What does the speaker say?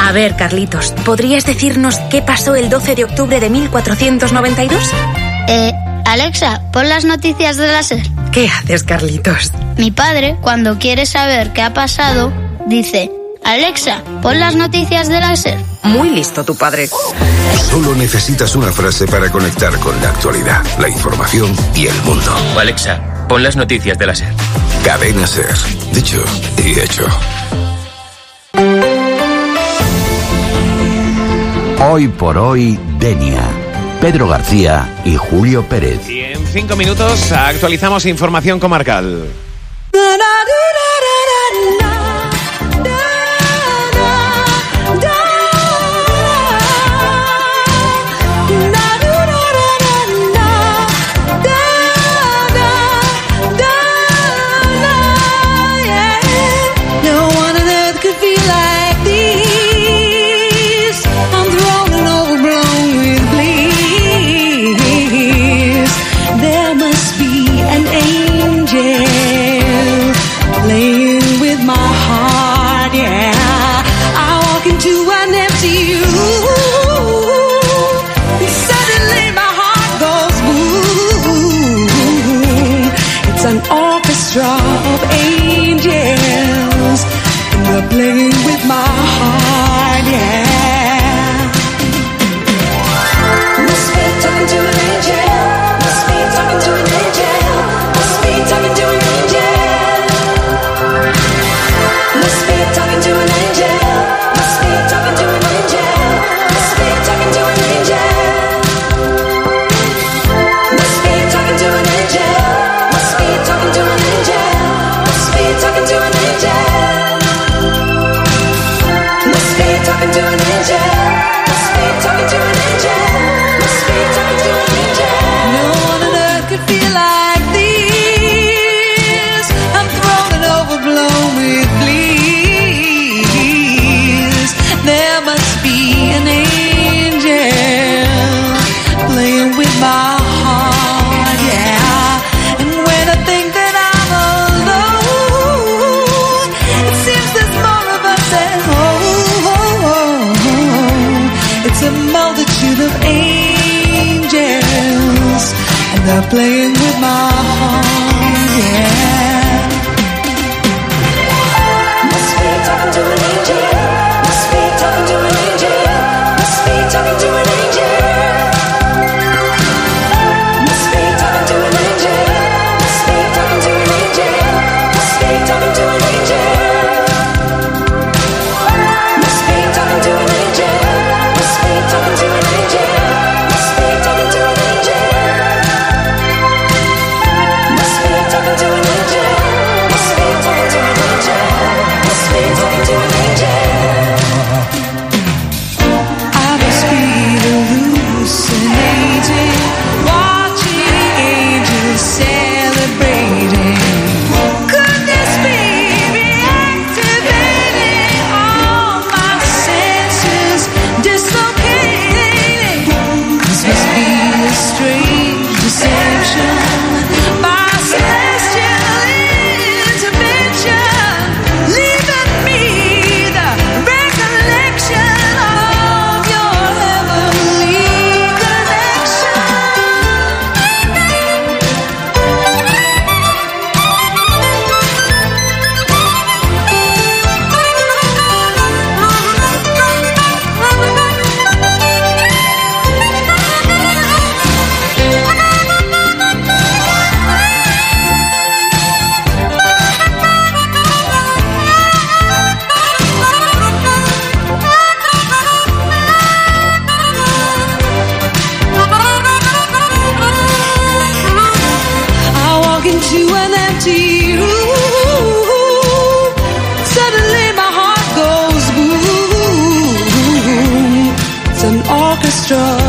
A ver, Carlitos, ¿podrías decirnos qué pasó el 12 de octubre de 1492? Alexa, pon las noticias de la SER. ¿Qué haces, Carlitos? Mi padre, cuando quiere saber qué ha pasado, dice: Alexa, pon las noticias de la SER. Muy listo tu padre. Solo necesitas una frase para conectar con la actualidad, la información y el mundo. Alexa, pon las noticias de la SER. Cadena SER. Dicho y hecho. Hoy por hoy, Denia. Pedro García y Julio Pérez. Y en 5 minutos actualizamos información comarcal. Of angels, and they're playing with my heart, yeah. Must be talking to an angel. Must be talking to an angel. Must be talking to an angel. Must be talking to an angel. Must be talking to an angel. Must be talking to an angel. Must be talking to an angel. Must be talking to an angel. Talking to an angel. Must be talking to an angel. Must be talking to an angel. Must be talking to an angel. No one on earth could feel like this. I'm thrown and overblown with bliss. There must be an angel playing with my heart, yeah. And when I think that I'm alone, there's more of us at home. It's a multitude of angels, and they're playing with my heart, yeah. Must be talking to an angel. Must be talking to an angel. Must be talking to an angel. Must be talking to an angel. Must be talking to an angel. Must be talking to an angel. Orchestra